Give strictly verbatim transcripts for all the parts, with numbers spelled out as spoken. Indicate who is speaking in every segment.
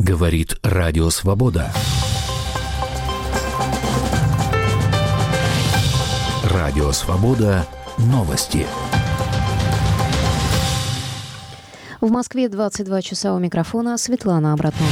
Speaker 1: Говорит Радио Свобода. Радио Свобода. Новости.
Speaker 2: В Москве двадцать два часа, у микрофона Светлана Обратнова.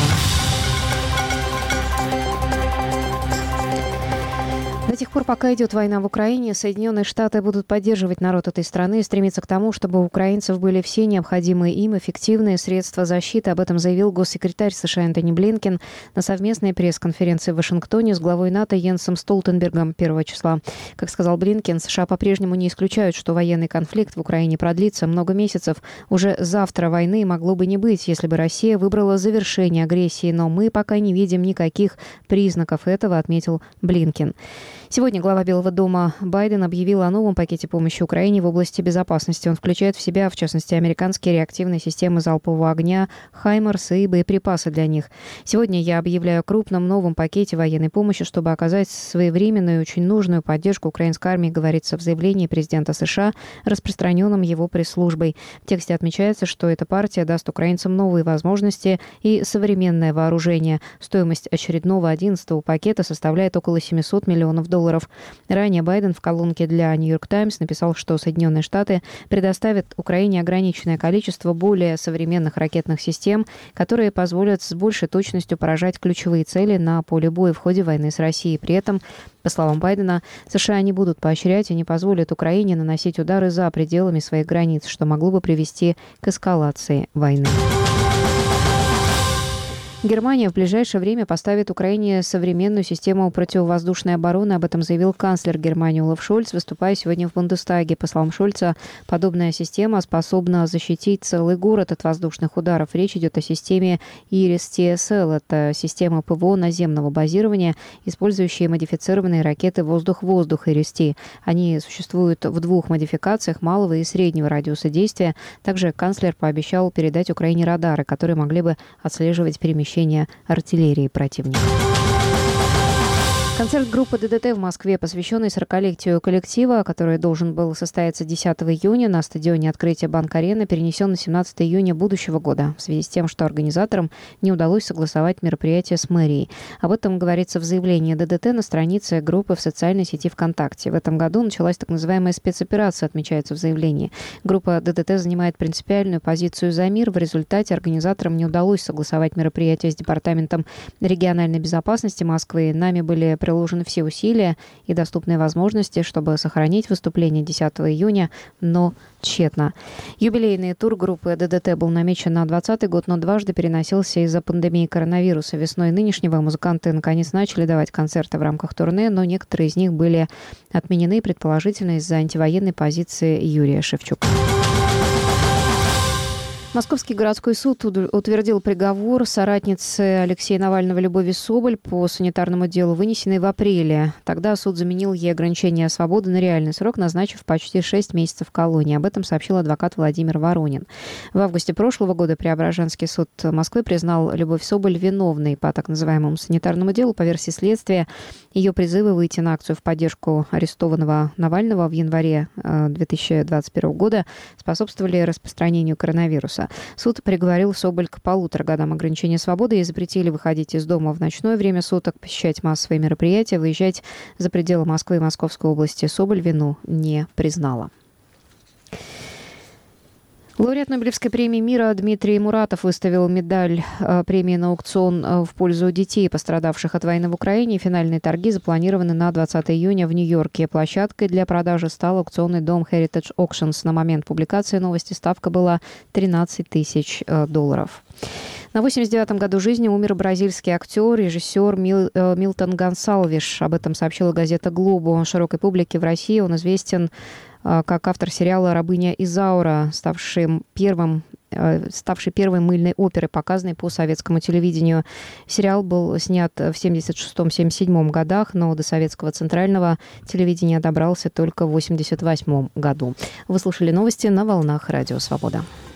Speaker 2: До тех пор, пока идет война в Украине, Соединенные Штаты будут поддерживать народ этой страны и стремиться к тому, чтобы у украинцев были все необходимые им эффективные средства защиты. Об этом заявил госсекретарь США Энтони Блинкен на совместной пресс-конференции в Вашингтоне с главой НАТО Йенсом Столтенбергом первого числа. Как сказал Блинкен, США по-прежнему не исключают, что военный конфликт в Украине продлится много месяцев. Уже завтра войны могло бы не быть, если бы Россия выбрала завершение агрессии, но мы пока не видим никаких признаков этого, отметил Блинкен. Сегодня глава Белого дома Байден объявил о новом пакете помощи Украине в области безопасности. Он включает в себя, в частности, американские реактивные системы залпового огня, «Хаймарс» и боеприпасы для них. Сегодня я объявляю о крупном новом пакете военной помощи, чтобы оказать своевременную и очень нужную поддержку украинской армии, говорится в заявлении президента США, распространенном его пресс-службой. В тексте отмечается, что эта партия даст украинцам новые возможности и современное вооружение. Стоимость очередного одиннадцатого пакета составляет около семьсот миллионов долларов. долларов. Ранее Байден в колонке для «Нью-Йорк Таймс» написал, что Соединенные Штаты предоставят Украине ограниченное количество более современных ракетных систем, которые позволят с большей точностью поражать ключевые цели на поле боя в ходе войны с Россией. При этом, по словам Байдена, США не будут поощрять и не позволят Украине наносить удары за пределами своих границ, что могло бы привести к эскалации войны. Германия в ближайшее время поставит Украине современную систему противовоздушной обороны. Об этом заявил канцлер Германии Олаф Шольц, выступая сегодня в Бундестаге. По словам Шольца, подобная система способна защитить целый город от воздушных ударов. Речь идет о системе Ирис Ти Эс Эл. Это система ПВО наземного базирования, использующая модифицированные ракеты воздух-воздух Ирис-Ти. Они существуют в двух модификациях малого и среднего радиуса действия. Также канцлер пообещал передать Украине радары, которые могли бы отслеживать перемещение артиллерии противника. Концерт группы ДДТ в Москве, посвященный сорокалетию коллектива, который должен был состояться десятого июня на стадионе открытия Банк-Арены, перенесен на семнадцатого июня будущего года в связи с тем, что организаторам не удалось согласовать мероприятие с мэрией. Об этом говорится в заявлении ДДТ на странице группы в социальной сети ВКонтакте. В этом году началась так называемая спецоперация, отмечается в заявлении. Группа ДДТ занимает принципиальную позицию за мир. В результате организаторам не удалось согласовать мероприятие с Департаментом региональной безопасности Москвы. Нами были приложены все усилия и доступные возможности, чтобы сохранить выступление десятого июня, но тщетно. Юбилейный тур группы ДДТ был намечен на двадцатый год, но дважды переносился из-за пандемии коронавируса. Весной нынешнего музыканты наконец начали давать концерты в рамках турне, но некоторые из них были отменены, предположительно, из-за антивоенной позиции Юрия Шевчука. Московский городской суд утвердил приговор соратнице Алексея Навального Любови Соболь по санитарному делу, вынесенный в апреле. Тогда суд заменил ей ограничение свободы на реальный срок, назначив почти шесть месяцев колонии. Об этом сообщил адвокат Владимир Воронин. В августе прошлого года Преображенский суд Москвы признал Любовь Соболь виновной по так называемому санитарному делу. По версии следствия, ее призывы выйти на акцию в поддержку арестованного Навального в январе две тысячи двадцать первого года способствовали распространению коронавируса. Суд приговорил Соболь к полутора годам ограничения свободы и запретили выходить из дома в ночное время суток, посещать массовые мероприятия, выезжать за пределы Москвы и Московской области. Соболь вину не признала. Лауреат Нобелевской премии мира Дмитрий Муратов выставил медаль э, премии на аукцион э, в пользу детей, пострадавших от войны в Украине. Финальные торги запланированы на двадцатого июня в Нью-Йорке. Площадкой для продажи стал аукционный дом Heritage Auctions. На момент публикации новости ставка была тринадцать тысяч э, долларов. На восемьдесят девятом году жизни умер бразильский актер, режиссер Мил, э, Милтон Гонсалвиш. Об этом сообщила газета «Глобо». Широкой публике в России он известен э, как автор сериала «Рабыня Изаура», ставшим первым ставшей первой мыльной оперой, показанной по советскому телевидению. Сериал был снят в семьдесят шестом — семьдесят седьмом годах, но до советского центрального телевидения добрался только в восемьдесят восьмом году. Вы слушали новости на волнах Радио Свобода.